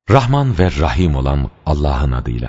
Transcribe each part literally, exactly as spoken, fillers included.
Rahman ve Rahim olan Allah'ın adıyla.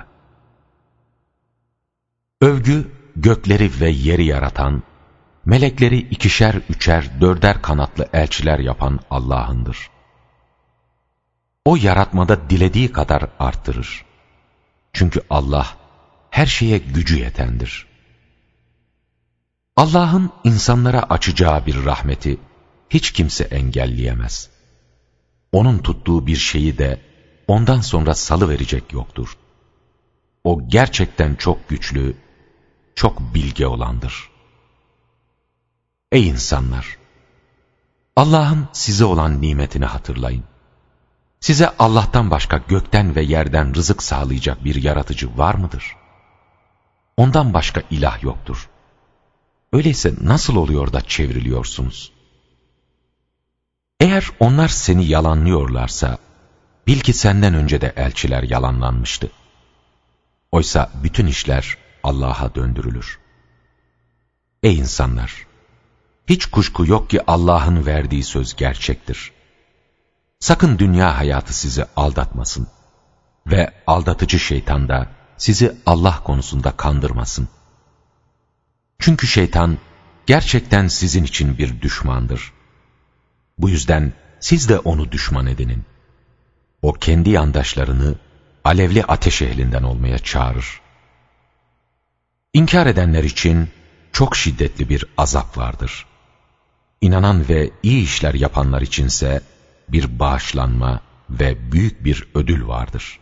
Övgü, gökleri ve yeri yaratan, melekleri ikişer, üçer, dörder kanatlı elçiler yapan Allah'ındır. O yaratmada dilediği kadar arttırır. Çünkü Allah her şeye gücü yetendir. Allah'ın insanlara açacağı bir rahmeti hiç kimse engelleyemez. Onun tuttuğu bir şeyi de ondan sonra salıverecek yoktur. O gerçekten çok güçlü, çok bilge olandır. Ey insanlar! Allah'ın size olan nimetini hatırlayın. Size Allah'tan başka gökten ve yerden rızık sağlayacak bir yaratıcı var mıdır? Ondan başka ilah yoktur. Öyleyse nasıl oluyor da çevriliyorsunuz? Eğer onlar seni yalanlıyorlarsa, bil ki senden önce de elçiler yalanlanmıştı. Oysa bütün işler Allah'a döndürülür. Ey insanlar! Hiç kuşku yok ki Allah'ın verdiği söz gerçektir. Sakın dünya hayatı sizi aldatmasın ve aldatıcı şeytan da sizi Allah konusunda kandırmasın. Çünkü şeytan gerçekten sizin için bir düşmandır. Bu yüzden siz de onu düşman edinin. O kendi yandaşlarını alevli ateş ehlinden olmaya çağırır. İnkar edenler için çok şiddetli bir azap vardır. İnanan ve iyi işler yapanlar içinse bir bağışlanma ve büyük bir ödül vardır.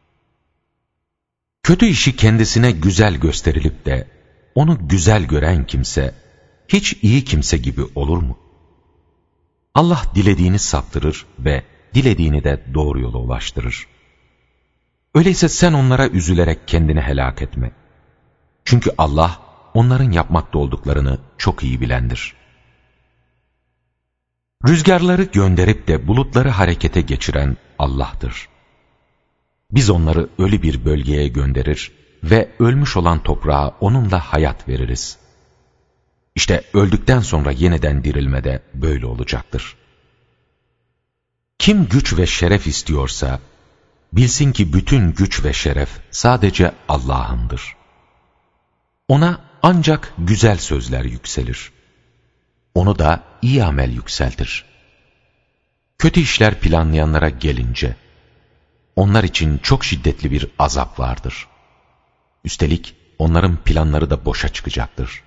Kötü işi kendisine güzel gösterilip de onu güzel gören kimse hiç iyi kimse gibi olur mu? Allah dilediğini saptırır ve dilediğini de doğru yola ulaştırır. Öyleyse sen onlara üzülerek kendini helak etme. Çünkü Allah onların yapmakta olduklarını çok iyi bilendir. Rüzgarları gönderip de bulutları harekete geçiren Allah'tır. Biz onları ölü bir bölgeye gönderir ve ölmüş olan toprağa onunla hayat veririz. İşte öldükten sonra yeniden dirilme de böyle olacaktır. Kim güç ve şeref istiyorsa, bilsin ki bütün güç ve şeref sadece Allah'ındır. Ona ancak güzel sözler yükselir. Onu da iyi amel yükseltir. Kötü işler planlayanlara gelince, onlar için çok şiddetli bir azap vardır. Üstelik onların planları da boşa çıkacaktır.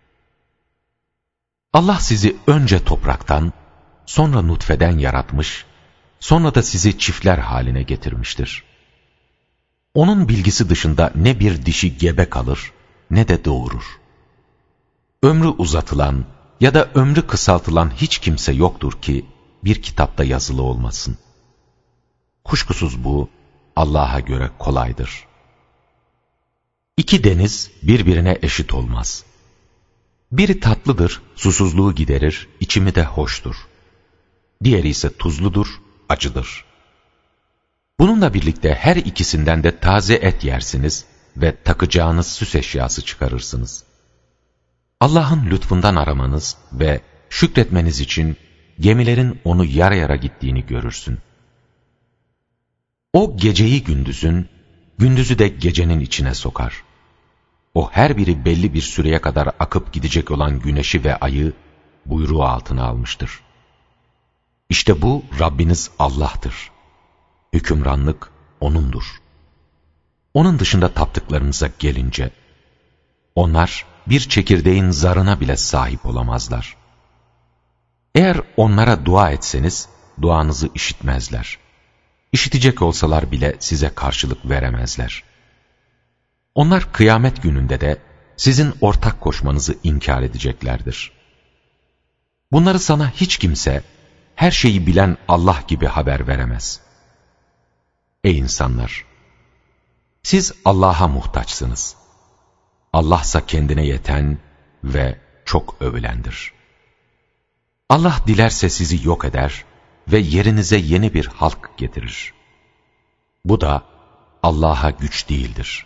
Allah sizi önce topraktan, sonra nutfeden yaratmış, sonra da sizi çiftler haline getirmiştir. Onun bilgisi dışında ne bir dişi gebe kalır, ne de doğurur. Ömrü uzatılan ya da ömrü kısaltılan hiç kimse yoktur ki bir kitapta yazılı olmasın. Kuşkusuz bu Allah'a göre kolaydır. İki deniz birbirine eşit olmaz. Biri tatlıdır, susuzluğu giderir, içimi de hoştur. Diğeri ise tuzludur, acıdır. Bununla birlikte her ikisinden de taze et yersiniz ve takacağınız süs eşyası çıkarırsınız. Allah'ın lütfundan aramanız ve şükretmeniz için gemilerin onu yara yara gittiğini görürsün. O geceyi gündüzün, gündüzü de gecenin içine sokar. O her biri belli bir süreye kadar akıp gidecek olan güneşi ve ayı buyruğu altına almıştır. İşte bu Rabbiniz Allah'tır. Hükümranlık O'nundur. Onun dışında taptıklarınıza gelince, onlar bir çekirdeğin zarına bile sahip olamazlar. Eğer onlara dua etseniz, duanızı işitmezler. İşitecek olsalar bile size karşılık veremezler. Onlar kıyamet gününde de sizin ortak koşmanızı inkar edeceklerdir. Bunları sana hiç kimse, her şeyi bilen Allah gibi haber veremez. Ey insanlar! Siz Allah'a muhtaçsınız. Allah'sa kendine yeten ve çok övülendir. Allah dilerse sizi yok eder ve yerinize yeni bir halk getirir. Bu da Allah'a güç değildir.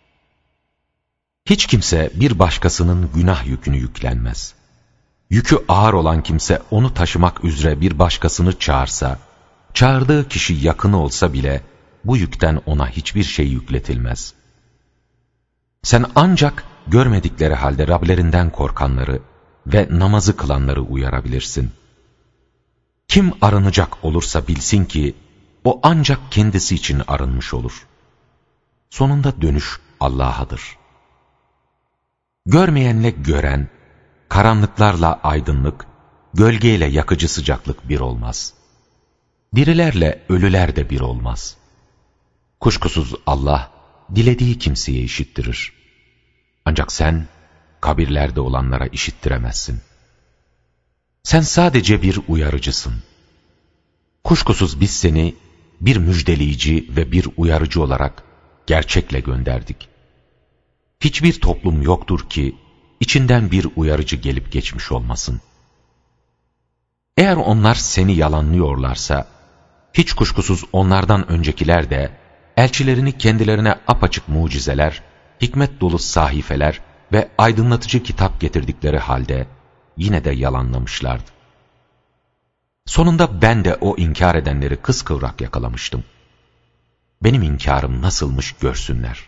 Hiç kimse bir başkasının günah yükünü yüklenmez. Yükü ağır olan kimse onu taşımak üzere bir başkasını çağırsa, çağırdığı kişi yakını olsa bile bu yükten ona hiçbir şey yükletilmez. Sen ancak görmedikleri halde Rablerinden korkanları ve namazı kılanları uyarabilirsin. Kim arınacak olursa bilsin ki, o ancak kendisi için arınmış olur. Sonunda dönüş Allah'adır. Görmeyenle gören, karanlıklarla aydınlık, gölgeyle yakıcı sıcaklık bir olmaz. Dirilerle ölüler de bir olmaz. Kuşkusuz Allah, dilediği kimseye işittirir. Ancak sen, kabirlerde olanlara işittiremezsin. Sen sadece bir uyarıcısın. Kuşkusuz biz seni bir müjdeleyici ve bir uyarıcı olarak gerçekle gönderdik. Hiçbir toplum yoktur ki içinden bir uyarıcı gelip geçmiş olmasın. Eğer onlar seni yalanlıyorlarsa, hiç kuşkusuz onlardan öncekiler de elçilerini kendilerine apaçık mucizeler, hikmet dolu sahifeler ve aydınlatıcı kitap getirdikleri halde yine de yalanlamışlardı. Sonunda ben de o inkar edenleri kıskıvrak yakalamıştım. Benim inkarım nasılmış görsünler.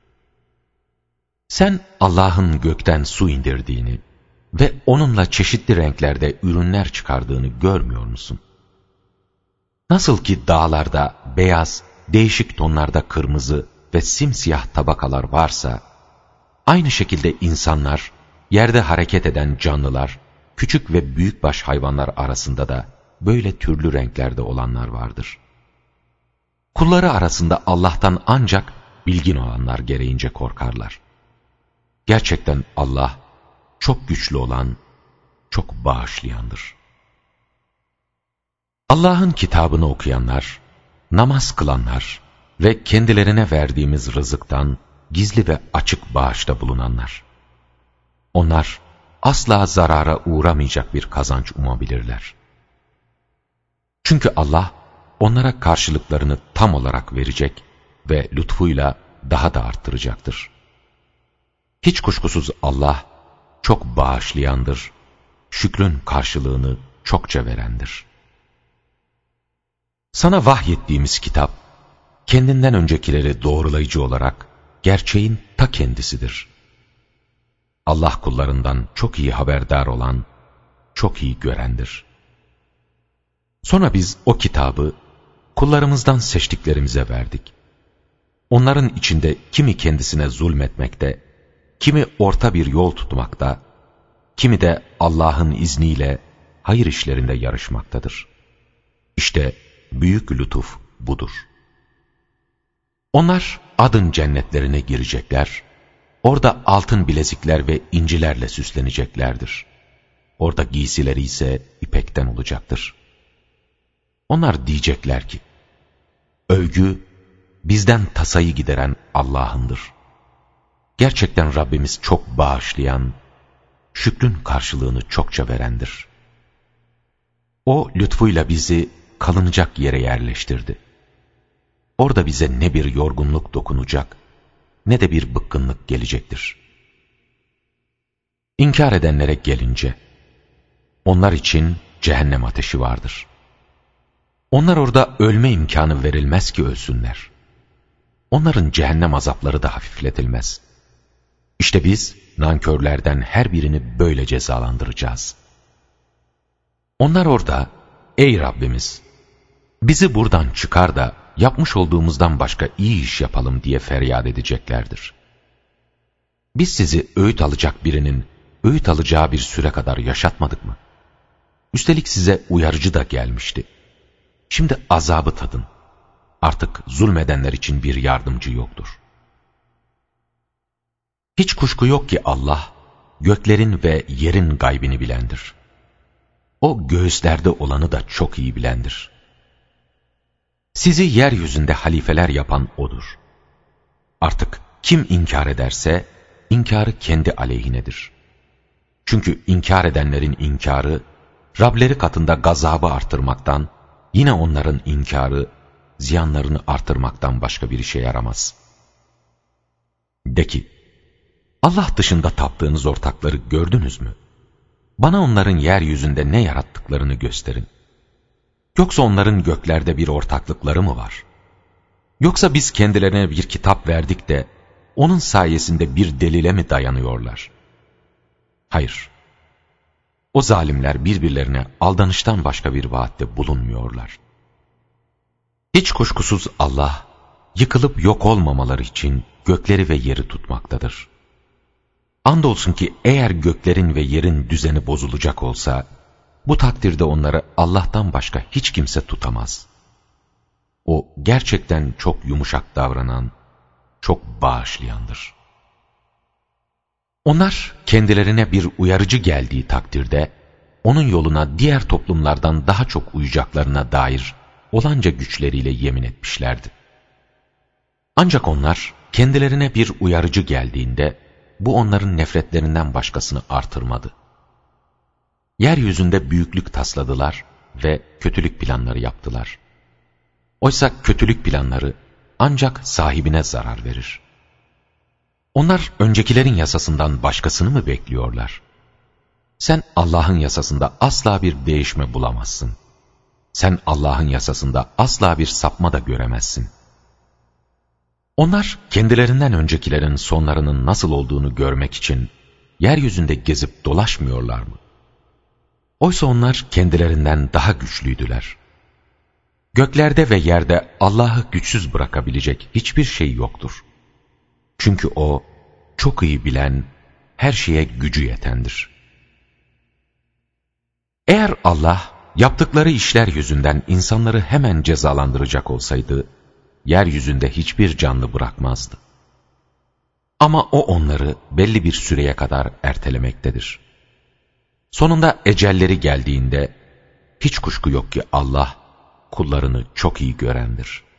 Sen Allah'ın gökten su indirdiğini ve onunla çeşitli renklerde ürünler çıkardığını görmüyor musun? Nasıl ki dağlarda beyaz, değişik tonlarda kırmızı ve simsiyah tabakalar varsa, aynı şekilde insanlar, yerde hareket eden canlılar, küçük ve büyükbaş hayvanlar arasında da böyle türlü renklerde olanlar vardır. Kulları arasında Allah'tan ancak bilgin olanlar gereğince korkarlar. Gerçekten Allah çok güçlü olan, çok bağışlayandır. Allah'ın kitabını okuyanlar, namaz kılanlar ve kendilerine verdiğimiz rızıktan gizli ve açık bağışta bulunanlar. Onlar asla zarara uğramayacak bir kazanç umabilirler. Çünkü Allah onlara karşılıklarını tam olarak verecek ve lütfuyla daha da arttıracaktır. Hiç kuşkusuz Allah çok bağışlayandır, şükrün karşılığını çokça verendir. Sana vahyettiğimiz kitap, kendinden öncekileri doğrulayıcı olarak gerçeğin ta kendisidir. Allah kullarından çok iyi haberdar olan, çok iyi görendir. Sonra biz o kitabı kullarımızdan seçtiklerimize verdik. Onların içinde kimi kendisine zulmetmekte, kimi orta bir yol tutmakta, kimi de Allah'ın izniyle hayır işlerinde yarışmaktadır. İşte büyük lütuf budur. Onlar adın cennetlerine girecekler, orada altın bilezikler ve incilerle süsleneceklerdir. Orada giysileri ise ipekten olacaktır. Onlar diyecekler ki, övgü bizden tasayı gideren Allah'ındır. Gerçekten Rabbimiz çok bağışlayan, şükrün karşılığını çokça verendir. O lütfuyla bizi kalınacak yere yerleştirdi. Orada bize ne bir yorgunluk dokunacak, ne de bir bıkkınlık gelecektir. İnkar edenlere gelince, onlar için cehennem ateşi vardır. Onlar orada ölme imkanı verilmez ki ölsünler. Onların cehennem azapları da hafifletilmez. İşte biz nankörlerden her birini böyle cezalandıracağız. Onlar orada, ey Rabbimiz, bizi buradan çıkar da yapmış olduğumuzdan başka iyi iş yapalım diye feryat edeceklerdir. Biz sizi öğüt alacak birinin öğüt alacağı bir süre kadar yaşatmadık mı? Üstelik size uyarıcı da gelmişti. Şimdi azabı tadın. Artık zulmedenler için bir yardımcı yoktur. Hiç kuşku yok ki Allah, göklerin ve yerin gaybini bilendir. O göğüslerde olanı da çok iyi bilendir. Sizi yeryüzünde halifeler yapan O'dur. Artık kim inkar ederse, inkarı kendi aleyhinedir. Çünkü inkar edenlerin inkarı, Rableri katında gazabı artırmaktan, yine onların inkarı, ziyanlarını artırmaktan başka bir işe yaramaz. De ki, Allah dışında taptığınız ortakları gördünüz mü? Bana onların yeryüzünde ne yarattıklarını gösterin. Yoksa onların göklerde bir ortaklıkları mı var? Yoksa biz kendilerine bir kitap verdik de, onun sayesinde bir delile mi dayanıyorlar? Hayır. O zalimler birbirlerine aldanıştan başka bir vaatte bulunmuyorlar. Hiç kuşkusuz Allah, yıkılıp yok olmamaları için gökleri ve yeri tutmaktadır. Andolsun ki eğer göklerin ve yerin düzeni bozulacak olsa, bu takdirde onları Allah'tan başka hiç kimse tutamaz. O gerçekten çok yumuşak davranan, çok bağışlayandır. Onlar kendilerine bir uyarıcı geldiği takdirde, onun yoluna diğer toplumlardan daha çok uyacaklarına dair olanca güçleriyle yemin etmişlerdi. Ancak onlar kendilerine bir uyarıcı geldiğinde, bu onların nefretlerinden başkasını artırmadı. Yeryüzünde büyüklük tasladılar ve kötülük planları yaptılar. Oysa kötülük planları ancak sahibine zarar verir. Onlar öncekilerin yasasından başkasını mı bekliyorlar? Sen Allah'ın yasasında asla bir değişme bulamazsın. Sen Allah'ın yasasında asla bir sapma da göremezsin. Onlar kendilerinden öncekilerin sonlarının nasıl olduğunu görmek için yeryüzünde gezip dolaşmıyorlar mı? Oysa onlar kendilerinden daha güçlüydüler. Göklerde ve yerde Allah'ı güçsüz bırakabilecek hiçbir şey yoktur. Çünkü O, çok iyi bilen, her şeye gücü yetendir. Eğer Allah, yaptıkları işler yüzünden insanları hemen cezalandıracak olsaydı, yeryüzünde hiçbir canlı bırakmazdı. Ama O onları belli bir süreye kadar ertelemektedir. Sonunda ecelleri geldiğinde, hiç kuşku yok ki Allah, kullarını çok iyi görendir.